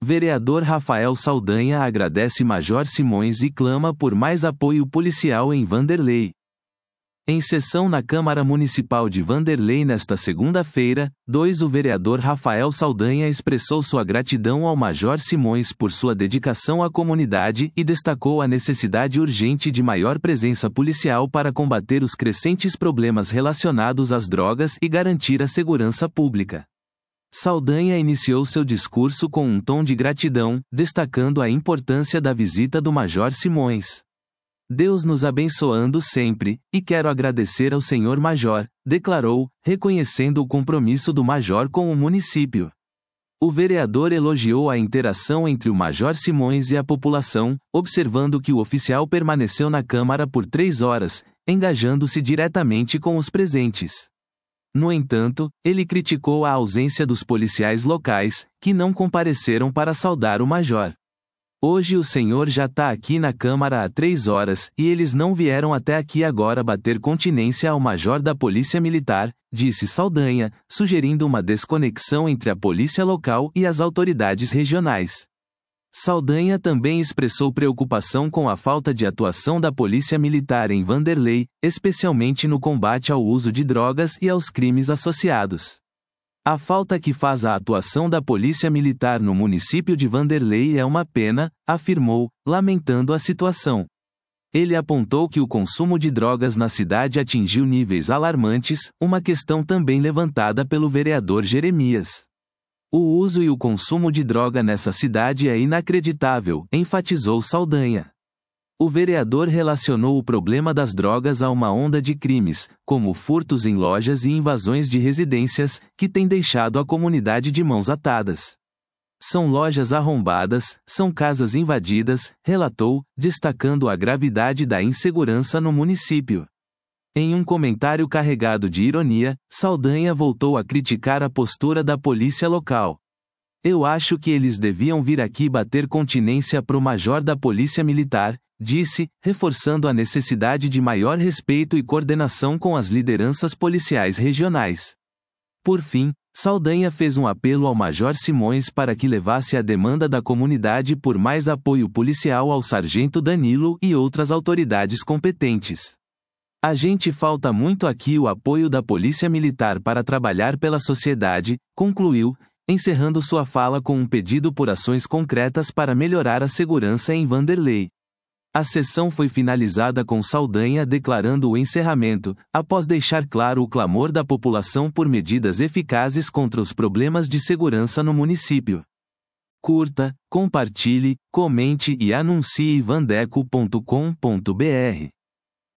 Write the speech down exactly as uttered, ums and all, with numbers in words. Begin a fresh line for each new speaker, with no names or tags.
Vereador Rafael Saldanha agradece Major Simões e clama por mais apoio policial em Vanderlei. Em sessão na Câmara Municipal de Vanderlei nesta segunda-feira, dois o vereador Rafael Saldanha expressou sua gratidão ao Major Simões por sua dedicação à comunidade e destacou a necessidade urgente de maior presença policial para combater os crescentes problemas relacionados às drogas e garantir a segurança pública. Saldanha iniciou seu discurso com um tom de gratidão, destacando a importância da visita do Major Simões. Deus nos abençoando sempre, e quero agradecer ao senhor Major, declarou, reconhecendo o compromisso do Major com o município. O vereador elogiou a interação entre o Major Simões e a população, observando que o oficial permaneceu na Câmara por três horas, engajando-se diretamente com os presentes. No entanto, ele criticou a ausência dos policiais locais, que não compareceram para saudar o Major. Hoje o senhor já tá aqui na Câmara há três horas, e eles não vieram até aqui agora bater continência ao Major da Polícia Militar, disse Saldanha, sugerindo uma desconexão entre a polícia local e as autoridades regionais. Saldanha também expressou preocupação com a falta de atuação da Polícia Militar em Vanderlei, especialmente no combate ao uso de drogas e aos crimes associados. A falta que faz a atuação da Polícia Militar no município de Vanderlei é uma pena, afirmou, lamentando a situação. Ele apontou que o consumo de drogas na cidade atingiu níveis alarmantes, uma questão também levantada pelo vereador Jeremias. O uso e o consumo de droga nessa cidade é inacreditável, enfatizou Saldanha. O vereador relacionou o problema das drogas a uma onda de crimes, como furtos em lojas e invasões de residências, que tem deixado a comunidade de mãos atadas. São lojas arrombadas, são casas invadidas, relatou, destacando a gravidade da insegurança no município. Em um comentário carregado de ironia, Saldanha voltou a criticar a postura da polícia local. Eu acho que eles deviam vir aqui bater continência pro Major da Polícia Militar, disse, reforçando a necessidade de maior respeito e coordenação com as lideranças policiais regionais. Por fim, Saldanha fez um apelo ao Major Simões para que levasse a demanda da comunidade por mais apoio policial ao Sargento Danilo e outras autoridades competentes. A gente falta muito aqui o apoio da Polícia Militar para trabalhar pela sociedade, concluiu, encerrando sua fala com um pedido por ações concretas para melhorar a segurança em Vanderlei. A sessão foi finalizada com Saldanha declarando o encerramento, após deixar claro o clamor da população por medidas eficazes contra os problemas de segurança no município. Curta, compartilhe, comente e anuncie vandeco ponto com ponto br.